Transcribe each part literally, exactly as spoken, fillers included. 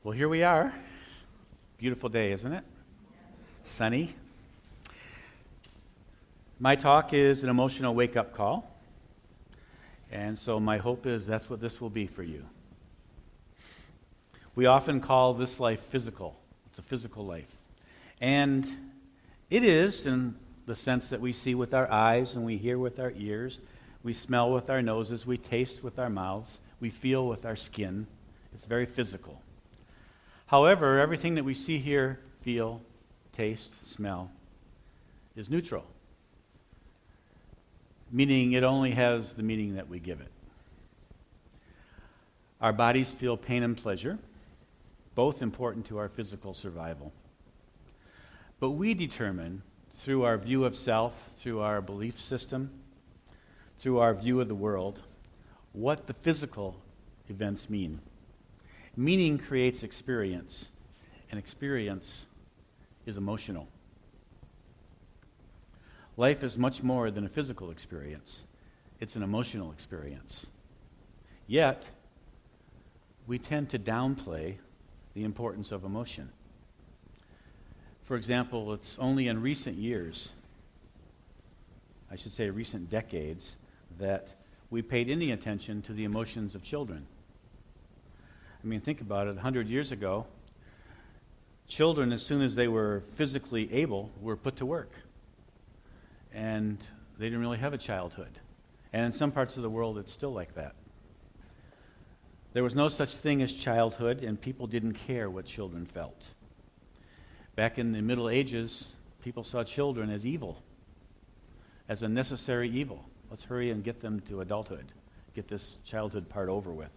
Well, here we are. Beautiful day, isn't it? Sunny. My talk is an emotional wake-up call. And so my hope is that's what this will be for you. We often call this life physical. It's a physical life. And it is in the sense that we see with our eyes and we hear with our ears, we smell with our noses, we taste with our mouths, we feel with our skin. It's very physical. However, everything that we see, hear, feel, taste, smell is neutral, meaning it only has the meaning that we give it. Our bodies feel pain and pleasure, both important to our physical survival. But we determine through our view of self, through our belief system, through our view of the world, what the physical events mean. Meaning creates experience, and experience is emotional. Life is much more than a physical experience. It's an emotional experience. Yet, we tend to downplay the importance of emotion. For example, it's only in recent years, I should say recent decades, that we paid any attention to the emotions of children. I mean, think about it. A hundred years ago, children, as soon as they were physically able, were put to work. And they didn't really have a childhood. And in some parts of the world, it's still like that. There was no such thing as childhood, and people didn't care what children felt. Back in the Middle Ages, people saw children as evil, as a necessary evil. Let's hurry and get them to adulthood, get this childhood part over with.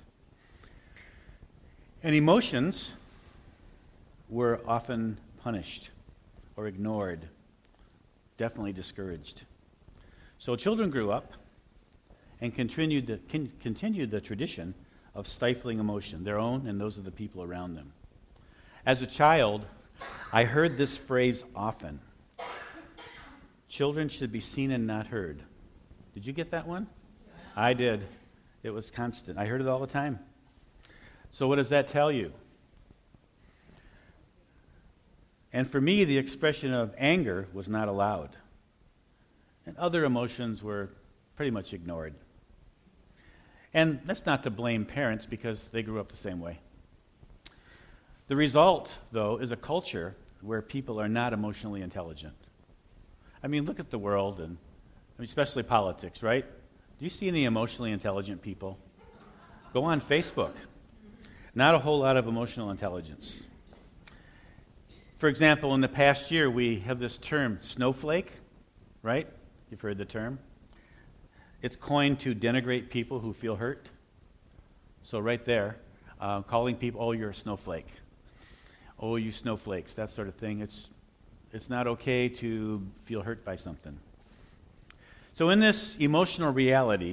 And emotions were often punished or ignored, definitely discouraged. So children grew up and continued the, con- continued the tradition of stifling emotion, their own and those of the people around them. As a child, I heard this phrase often. Children should be seen and not heard. Did you get that one? I did. It was constant. I heard it all the time. So what does that tell you? And for me, the expression of anger was not allowed. And other emotions were pretty much ignored. And that's not to blame parents because they grew up the same way. The result, though, is a culture where people are not emotionally intelligent. I mean, look at the world, and I mean, especially politics, right? Do you see any emotionally intelligent people? Go on Facebook. Not a whole lot of emotional intelligence. For example, in the past year, we have this term, snowflake, right? You've heard the term. It's coined to denigrate people who feel hurt. So right there, uh, calling people, oh, you're a snowflake. Oh, you snowflakes, that sort of thing. It's, it's not okay to feel hurt by something. So in this emotional reality,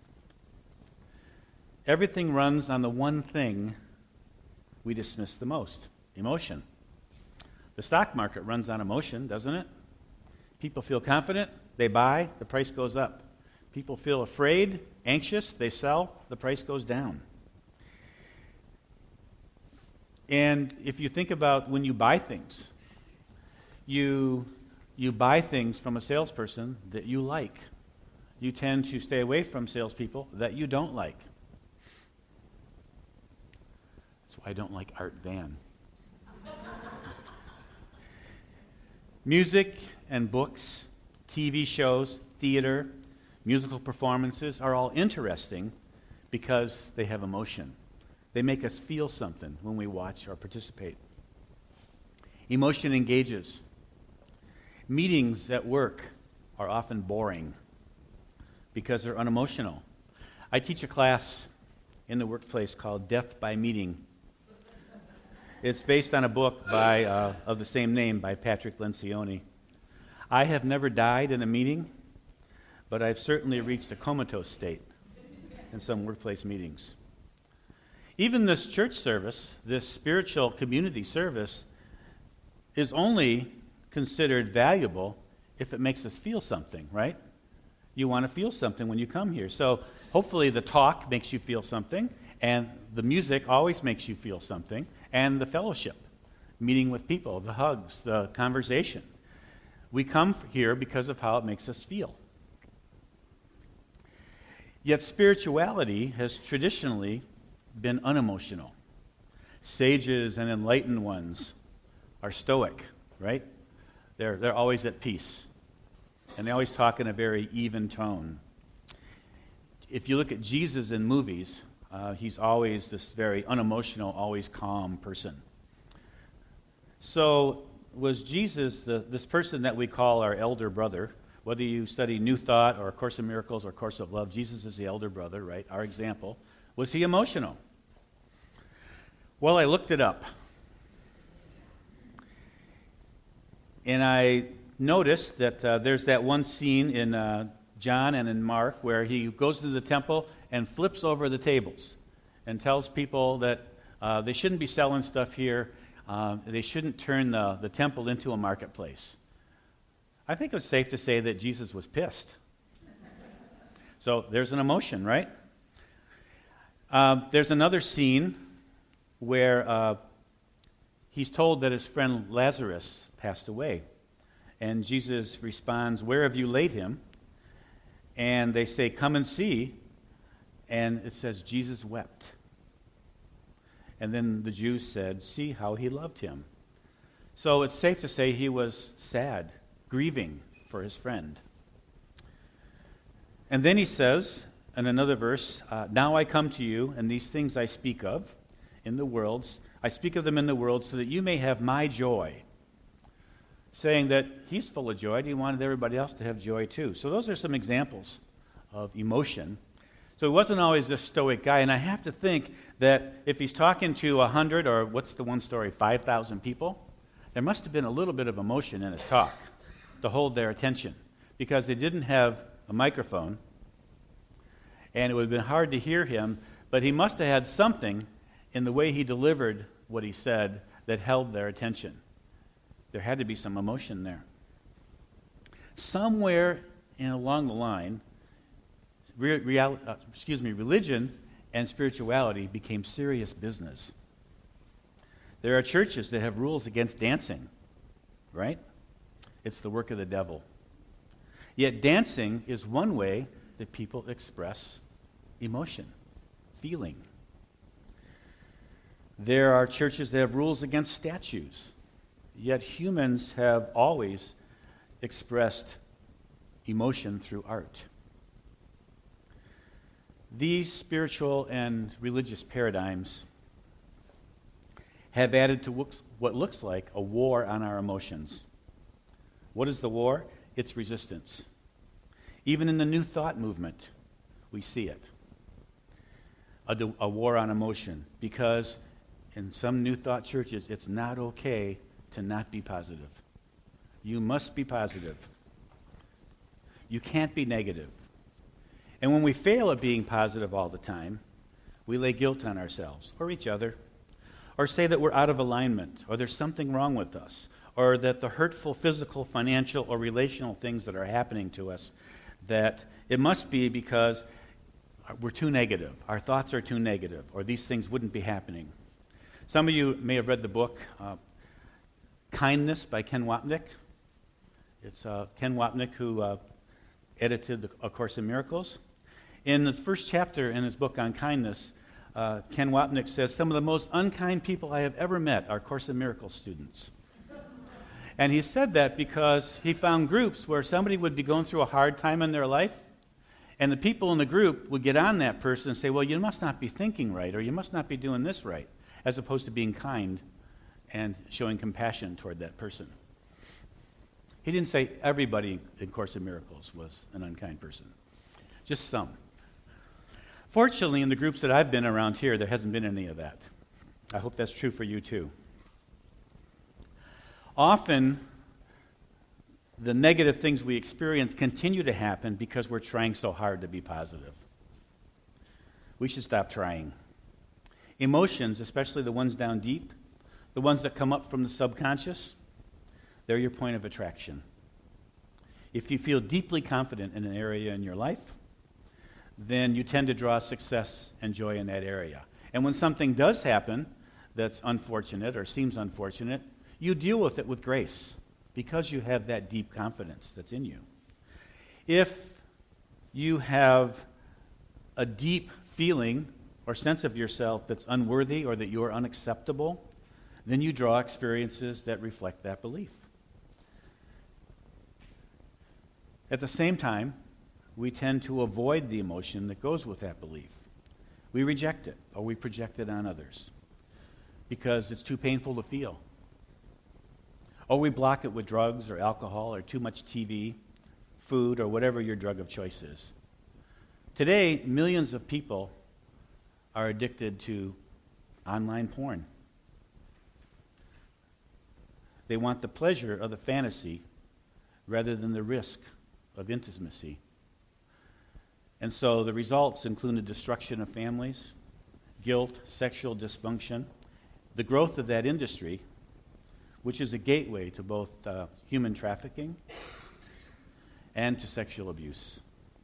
everything runs on the one thing we dismiss the most, emotion. The stock market runs on emotion, doesn't it? People feel confident, they buy, the price goes up. People feel afraid, anxious, they sell, the price goes down. And if you think about when you buy things, you, you buy things from a salesperson that you like. You tend to stay away from salespeople that you don't like. That's why I don't like Art Van. Music and books, T V shows, theater, musical performances are all interesting because they have emotion. They make us feel something when we watch or participate. Emotion engages. Meetings at work are often boring because they're unemotional. I teach a class in the workplace called Death by Meeting. It's based on a book by uh, of the same name by Patrick Lencioni. I have never died in a meeting, but I've certainly reached a comatose state in some workplace meetings. Even this church service, this spiritual community service, is only considered valuable if it makes us feel something, right? You want to feel something when you come here. So hopefully the talk makes you feel something, And the music always makes you feel something, and the fellowship, meeting with people, the hugs, the conversation. We come here because of how it makes us feel. Yet spirituality has traditionally been unemotional. Sages and enlightened ones are stoic, right? They're, they're always at peace. And they always talk in a very even tone. If you look at Jesus in movies, uh, he's always this very unemotional, always calm person. So was Jesus the, this person that we call our elder brother? Whether you study New Thought or A Course in Miracles or Course of Love, Jesus is the elder brother, right? Our example. Was he emotional? Well, I looked it up. And I noticed that uh, there's that one scene in uh, John and in Mark where he goes to the temple and flips over the tables and tells people that uh, they shouldn't be selling stuff here. Uh, they shouldn't turn the, the temple into a marketplace. I think it's safe to say that Jesus was pissed. So there's an emotion, right? Uh, there's another scene where uh, he's told that his friend Lazarus passed away. And Jesus responds, "Where have you laid him?" And they say, "Come and see." And it says, Jesus wept. And then the Jews said, "See how he loved him." So it's safe to say he was sad, grieving for his friend. And then he says, in another verse, uh, "Now I come to you, and these things I speak of in the worlds, I speak of them in the world so that you may have my joy." Saying that he's full of joy, and he wanted everybody else to have joy too. So those are some examples of emotion. So he wasn't always this stoic guy, and I have to think that if he's talking to a hundred, or what's the one story, five thousand people, there must have been a little bit of emotion in his talk to hold their attention, because they didn't have a microphone, and it would have been hard to hear him, but he must have had something in the way he delivered what he said that held their attention. There had to be some emotion there. Somewhere in, along the line, re- real, uh, excuse me, religion and spirituality became serious business. There are churches that have rules against dancing, right? It's the work of the devil. Yet dancing is one way that people express emotion, feeling. There are churches that have rules against statues. Yet humans have always expressed emotion through art. These spiritual and religious paradigms have added to what looks like a war on our emotions. What is the war? It's resistance. Even in the New Thought movement, we see it. A, a war on emotion, because in some New Thought churches, it's not okay to not be positive. You must be positive. You can't be negative. And when we fail at being positive all the time, we lay guilt on ourselves or each other, or say that we're out of alignment, or there's something wrong with us, or that the hurtful physical, financial, or relational things that are happening to us, that it must be because we're too negative, our thoughts are too negative, or these things wouldn't be happening. Some of you may have read the book, uh, Kindness by Ken Wapnick. It's uh, Ken Wapnick who uh, edited the, A Course in Miracles. In the first chapter in his book on kindness, uh, Ken Wapnick says, "Some of the most unkind people I have ever met are Course in Miracles students." And he said that because he found groups where somebody would be going through a hard time in their life, and the people in the group would get on that person and say, "Well, you must not be thinking right, or you must not be doing this right," as opposed to being kind and showing compassion toward that person. He didn't say everybody in Course in Miracles was an unkind person. Just some. Fortunately, in the groups that I've been around here, there hasn't been any of that. I hope that's true for you too. Often, the negative things we experience continue to happen because we're trying so hard to be positive. We should stop trying. Emotions, especially the ones down deep, the ones that come up from the subconscious, they're your point of attraction. If you feel deeply confident in an area in your life, then you tend to draw success and joy in that area. And when something does happen that's unfortunate or seems unfortunate, you deal with it with grace because you have that deep confidence that's in you. If you have a deep feeling or sense of yourself that's unworthy or that you're unacceptable, then you draw experiences that reflect that belief. At the same time, we tend to avoid the emotion that goes with that belief. We reject it or we project it on others because it's too painful to feel. Or we block it with drugs or alcohol or too much T V, food, or whatever your drug of choice is. Today, millions of people are addicted to online porn. They want the pleasure of the fantasy rather than the risk of intimacy. And so the results include the destruction of families, guilt, sexual dysfunction, the growth of that industry, which is a gateway to both uh, human trafficking and to sexual abuse.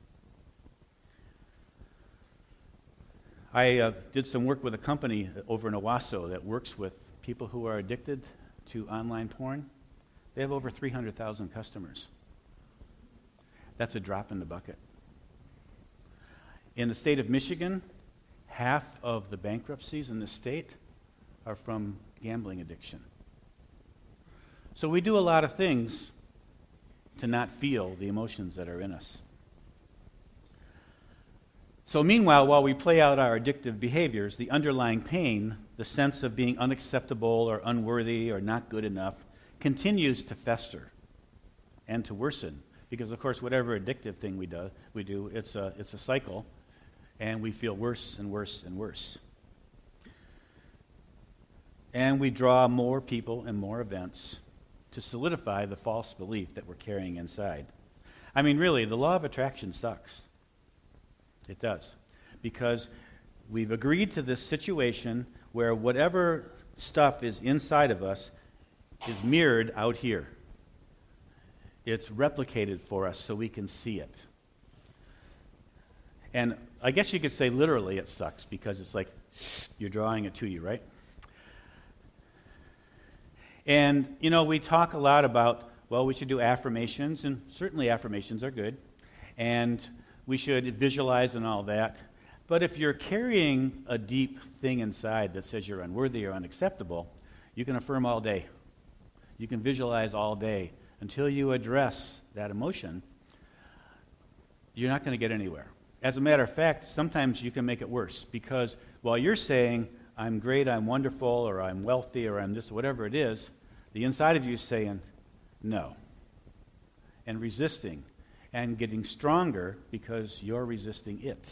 I uh, did some work with a company over in Owasso that works with people who are addicted to online porn. They have over three hundred thousand customers. That's a drop in the bucket. In the state of Michigan, half of the bankruptcies in the state are from gambling addiction. So we do a lot of things to not feel the emotions that are in us. So meanwhile, while we play out our addictive behaviors, the underlying pain, the sense of being unacceptable or unworthy or not good enough, continues to fester and to worsen. Because, of course, whatever addictive thing we do, we do it's a, it's a cycle, and we feel worse and worse and worse. And we draw more people and more events to solidify the false belief that we're carrying inside. I mean, really, the law of attraction sucks. It does. Because we've agreed to this situation where whatever stuff is inside of us is mirrored out here. It's replicated for us so we can see it. And I guess you could say literally it sucks because it's like you're drawing it to you, right? And, you know, we talk a lot about, well, we should do affirmations, and certainly affirmations are good. And we should visualize and all that. But if you're carrying a deep thing inside that says you're unworthy or unacceptable, you can affirm all day. You can visualize all day. Until you address that emotion, you're not going to get anywhere. As a matter of fact, sometimes you can make it worse because while you're saying, I'm great, I'm wonderful, or I'm wealthy, or I'm this, whatever it is, the inside of you is saying, no, and resisting, and getting stronger because you're resisting it.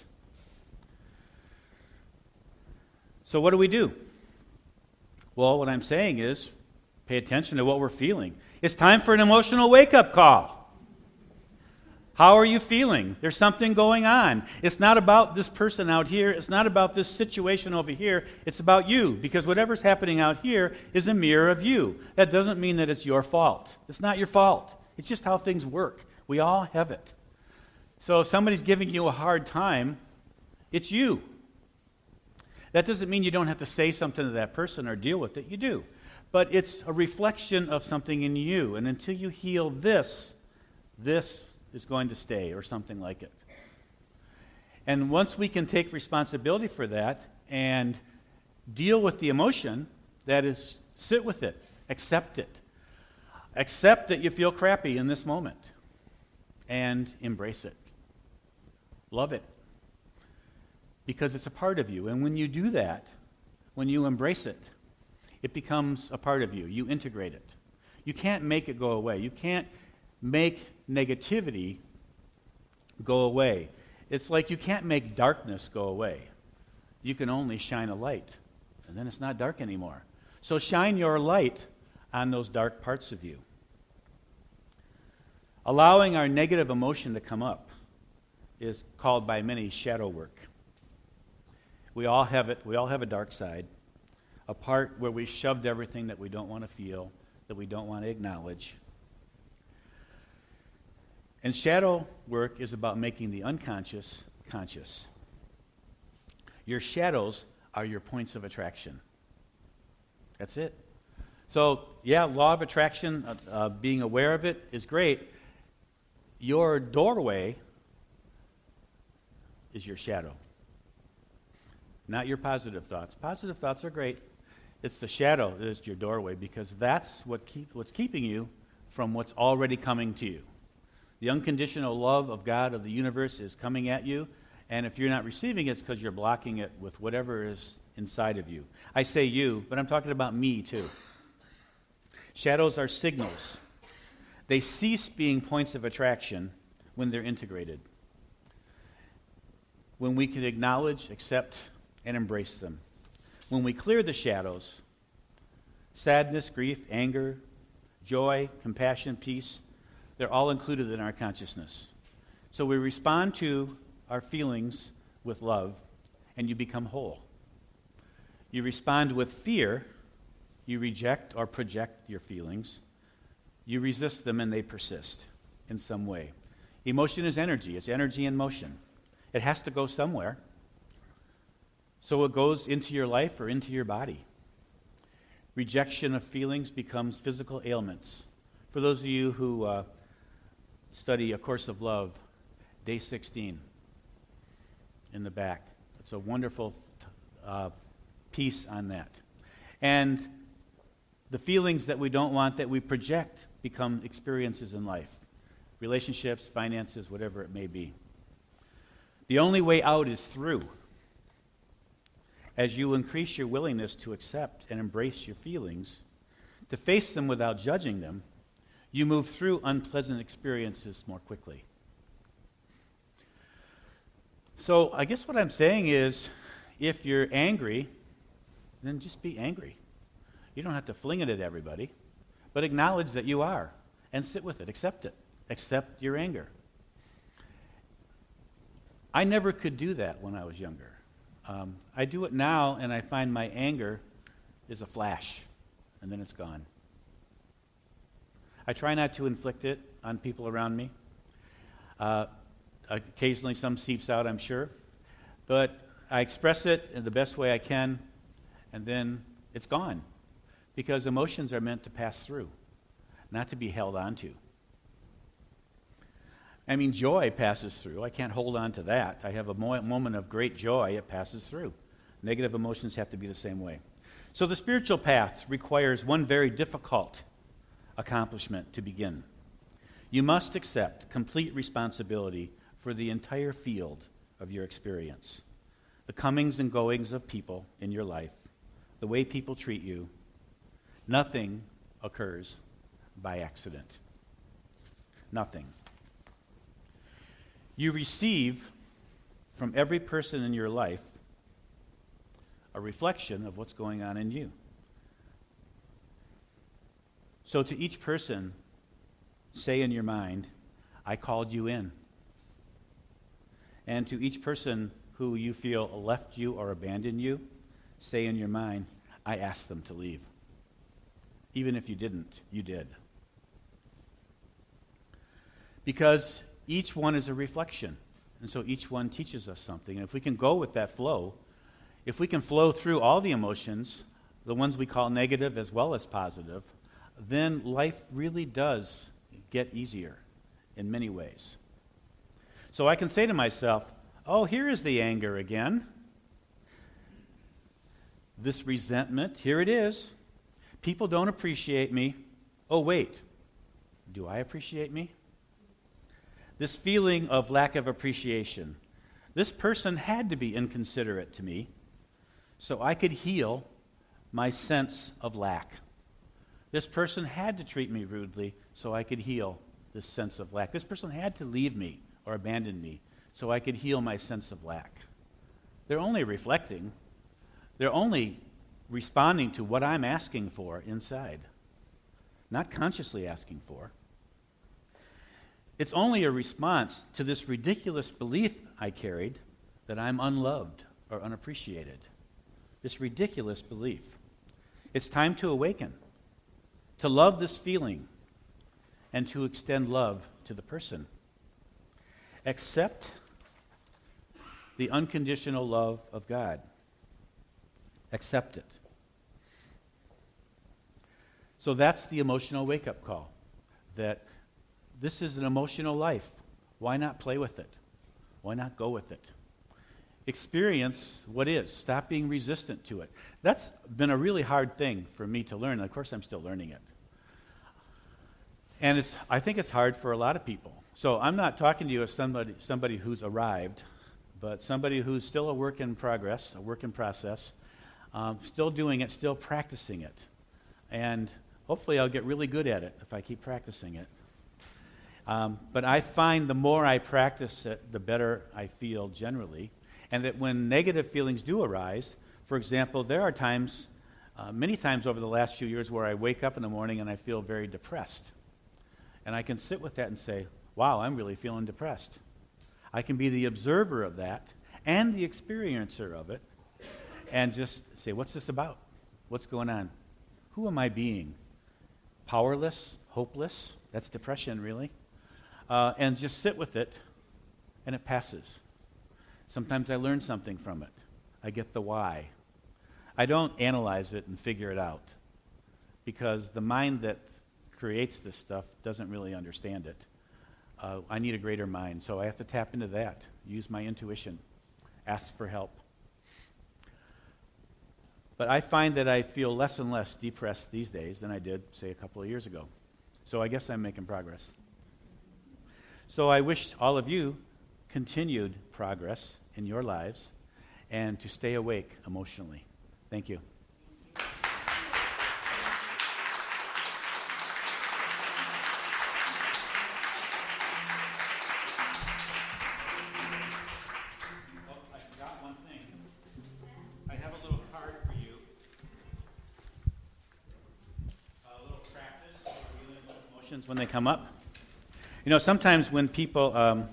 So what do we do? Well, what I'm saying is, pay attention to what we're feeling. It's time for an emotional wake-up call. How are you feeling? There's something going on. It's not about this person out here. It's not about this situation over here. It's about you, because whatever's happening out here is a mirror of you. That doesn't mean that it's your fault. It's not your fault. It's just how things work. We all have it. So if somebody's giving you a hard time, it's you. That doesn't mean you don't have to say something to that person or deal with it. You do. But it's a reflection of something in you. And until you heal this, this is going to stay, or something like it. And once we can take responsibility for that and deal with the emotion, that is, sit with it, accept it. Accept that you feel crappy in this moment and embrace it. Love it. Because it's a part of you. And when you do that, when you embrace it, it becomes a part of you. You integrate it. You can't make it go away. You can't make negativity go away. It's like you can't make darkness go away. You can only shine a light, and then it's not dark anymore. So shine your light on those dark parts of you. Allowing our negative emotion to come up is called by many shadow work. We all have it. We all have a dark side, a part where we shoved everything that we don't want to feel, that we don't want to acknowledge. And shadow work is about making the unconscious conscious. Your shadows are your points of attraction. That's it. So, yeah, law of attraction, uh, uh, being aware of it is great. Your doorway is your shadow, not your positive thoughts. Positive thoughts are great. It's the shadow that is your doorway, because that's what keep, what's keeping you from what's already coming to you. The unconditional love of God, of the universe, is coming at you, and if you're not receiving it, it's because you're blocking it with whatever is inside of you. I say you, but I'm talking about me too. Shadows are signals. They cease being points of attraction when they're integrated. When we can acknowledge, accept, and embrace them. When we clear the shadows, sadness, grief, anger, joy, compassion, peace, they're all included in our consciousness. So we respond to our feelings with love, and you become whole. You respond with fear, you reject or project your feelings. You resist them, and they persist in some way. Emotion is energy. It's energy in motion. It has to go somewhere. So it goes into your life or into your body. Rejection of feelings becomes physical ailments. For those of you who uh, study A Course of Love, day sixteen in the back. It's a wonderful uh, piece on that. And the feelings that we don't want, that we project, become experiences in life. Relationships, finances, whatever it may be. The only way out is through. As you increase your willingness to accept and embrace your feelings, to face them without judging them, you move through unpleasant experiences more quickly. So I guess what I'm saying is, if you're angry, then just be angry. You don't have to fling it at everybody, but acknowledge that you are and sit with it. Accept it. Accept your anger. I never could do that when I was younger. Um, I do it now, and I find my anger is a flash, and then it's gone. I try not to inflict it on people around me. Uh, occasionally some seeps out, I'm sure. But I express it in the best way I can, and then it's gone. Because emotions are meant to pass through, not to be held on to. I mean, joy passes through. I can't hold on to that. I have a mo- moment of great joy, it passes through. Negative emotions have to be the same way. So the spiritual path requires one very difficult accomplishment to begin. You must accept complete responsibility for the entire field of your experience. The comings and goings of people in your life, the way people treat you. Nothing occurs by accident. Nothing. You receive from every person in your life a reflection of what's going on in you. So to each person, say in your mind, I called you in. And to each person who you feel left you or abandoned you, say in your mind, I asked them to leave. Even if you didn't, you did. Because each one is a reflection. And so each one teaches us something. And if we can go with that flow, if we can flow through all the emotions, the ones we call negative as well as positive, then life really does get easier in many ways. So I can say to myself, oh, here is the anger again. This resentment, here it is. People don't appreciate me. Oh, wait. Do I appreciate me? This feeling of lack of appreciation. This person had to be inconsiderate to me so I could heal my sense of lack. This person had to treat me rudely so I could heal this sense of lack. This person had to leave me or abandon me so I could heal my sense of lack. They're only reflecting. They're only responding to what I'm asking for inside, not consciously asking for. It's only a response to this ridiculous belief I carried that I'm unloved or unappreciated. This ridiculous belief. It's time to awaken, to love this feeling, and to extend love to the person. Accept the unconditional love of God. Accept it. So that's the emotional wake-up call, that this is an emotional life. Why not play with it? Why not go with it? Experience what is. Stop being resistant to it. That's been a really hard thing for me to learn, and of course I'm still learning it. And it's, I think it's hard for a lot of people. So I'm not talking to you as somebody, somebody who's arrived, but somebody who's still a work in progress, a work in process, um, still doing it, still practicing it. And hopefully I'll get really good at it if I keep practicing it. Um, but I find the more I practice it, the better I feel generally. And that when negative feelings do arise, for example, there are times, uh, many times over the last few years, where I wake up in the morning and I feel very depressed. And I can sit with that and say, wow, I'm really feeling depressed. I can be the observer of that and the experiencer of it and just say, what's this about? What's going on? Who am I being? Powerless? Hopeless? That's depression, really. Uh, and just sit with it, and it passes. Sometimes I learn something from it. I get the why. I don't analyze it and figure it out, because the mind that creates this stuff doesn't really understand it. Uh, I need a greater mind, so I have to tap into that, use my intuition, ask for help. But I find that I feel less and less depressed these days than I did, say, a couple of years ago. So I guess I'm making progress. So I wish all of you continued progress in your lives and to stay awake emotionally. Thank you. When they come up. You know, sometimes when people um,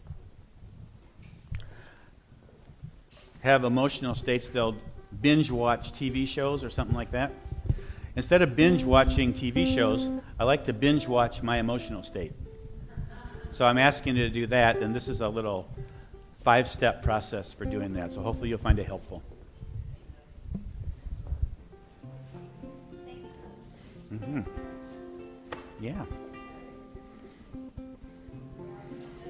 have emotional states, they'll binge watch T V shows or something like that. Instead of binge watching T V shows, I like to binge watch my emotional state. So I'm asking you to do that, and this is a little five-step process for doing that. So hopefully you'll find it helpful. Mm-hmm. Yeah.